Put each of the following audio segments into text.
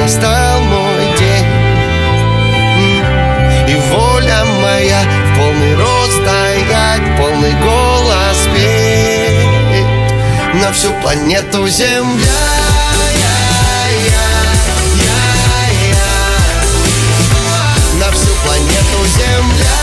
настал мой день, и воля моя в полный рост стоять, полный голос петь на всю планету Земля. На всю планету Земля.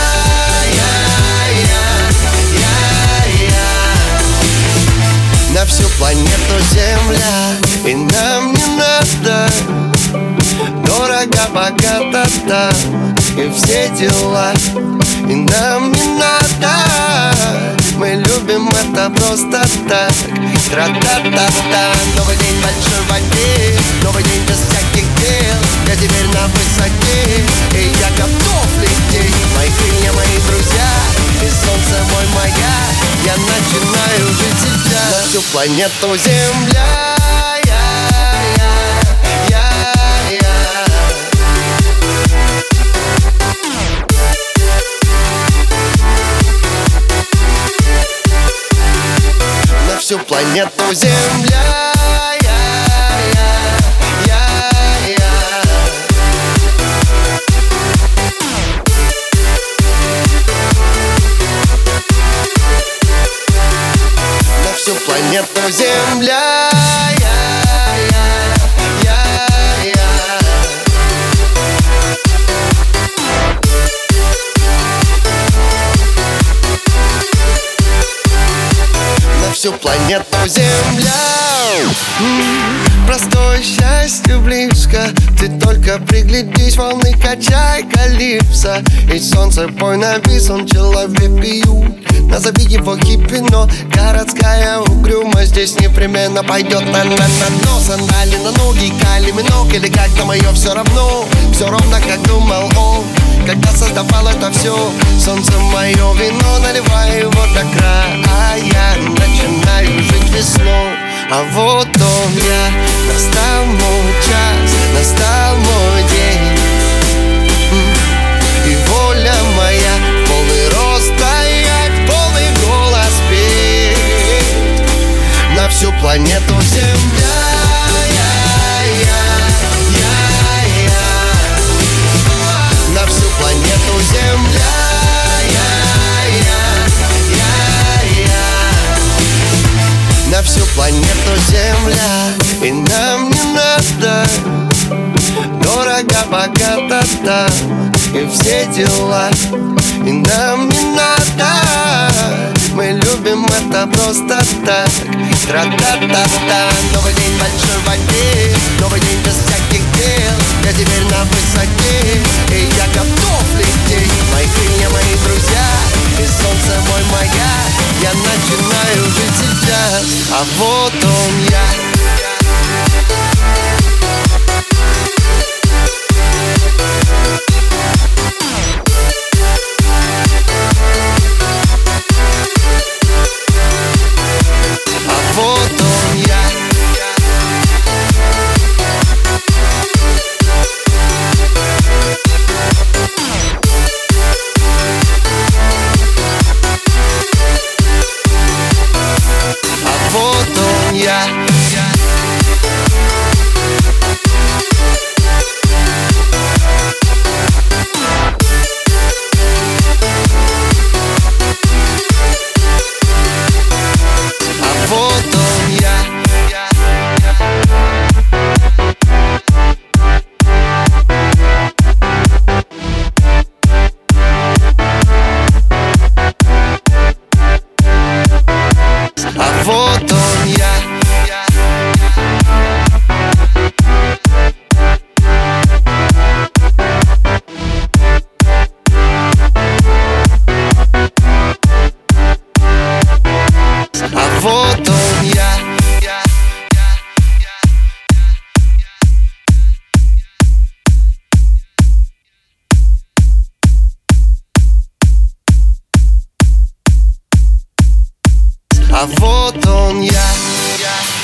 На всю планету Земля. И нам не надо дорого, богато там и все дела. И нам не надо, мы любим это просто так. Тра-та-та-та. Новый день в большой воде, новый день без всяких дел. Я теперь на высоте, и я готов лететь. Мои крылья, мои друзья, и солнце мой маяк. Я начинаю жить сейчас. На всю планету Земля. На всю планету Земля. На всю планету Земля. На всю планету Земля. Простое счастье близко, ты только приглядись, волны качай калипсо. И солнце пой написан, человек пьют. Назови его хиппи, но городская угрюмость здесь непременно пойдет на дно. Сандали на ноги, кали минок, или как там ее все равно. Все ровно, как думал он, когда создавал это все. Солнце мое вино, наливай его до края. Начинаю жить весной, а вот он я. Настал мой час, настал мой день, и воля моя в полный рост стоять, полный голос петь на всю планету Земля. На всю планету Земля. На всю планету Земля. И нам не надо дорого, богато там и все дела. И нам не надо, мы любим это просто так. Тра-та-та-та. Новый день в большой воде, новый день без всяких дел. Я теперь на высоте, и я готов лететь. Мои крылья, мои друзья, и солнце мой маяк. Я начинаю жить сейчас, а вот он я. А вот он я.